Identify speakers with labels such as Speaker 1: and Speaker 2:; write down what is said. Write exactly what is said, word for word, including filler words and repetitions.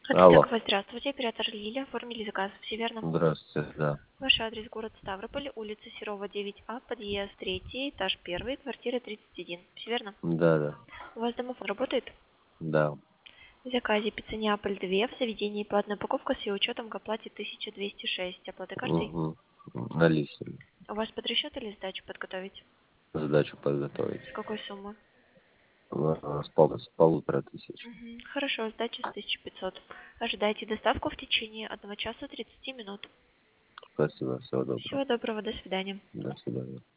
Speaker 1: Алло.
Speaker 2: Так, здравствуйте, оператор Лилия, оформили заказ, все верно?
Speaker 1: Здравствуйте, да.
Speaker 2: Ваш адрес город Ставрополь, улица Серова, девять А, подъезд третий, этаж первый, квартира тридцать один, все верно?
Speaker 1: Да, да,
Speaker 2: У вас домофон работает?
Speaker 1: да.
Speaker 2: В заказе пицца Неаполь два в заведении платная упаковка с ее учетом к оплате тысяча двести шесть. Оплата картой?
Speaker 1: Угу. Наличными.
Speaker 2: У вас под расчет или сдачу подготовить?
Speaker 1: Задачу подготовить.
Speaker 2: С какой суммы?
Speaker 1: А, С, пол- с полутора тысяч.
Speaker 2: Мгм. Хорошо, сдача с тысяча пятьсот. Ожидайте доставку в течение одного часа тридцати минут.
Speaker 1: Спасибо, всего доброго.
Speaker 2: Всего доброго, до свидания.
Speaker 1: До свидания.